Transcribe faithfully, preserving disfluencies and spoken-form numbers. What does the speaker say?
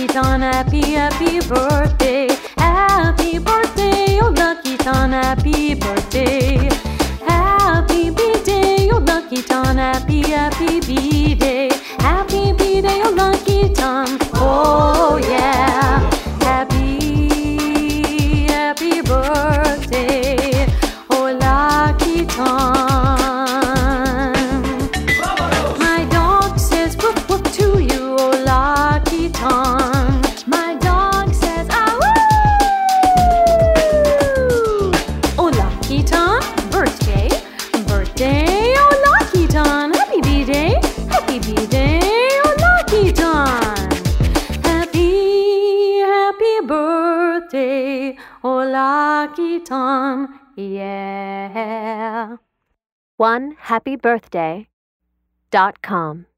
Lucky Tom, happy, happy birthday. Happy birthday, oh Lucky Tom, happy birthday. Happy B-Day, oh Lucky Tom, happy, happy B-Day. Happy B-Day, oh Lucky Tom, oh yeah. Happy, happy birthday, oh Lucky Tom. My dog says woof woof to you, oh Lucky Tom. My dog says ah woo. Oh Lucky Tom, birthday, birthday, oh Lucky Tom. Happy B-Day, happy B-Day, oh Lucky Tom. Happy, happy birthday, oh Lucky Tom, yeah. one happy birthday dot com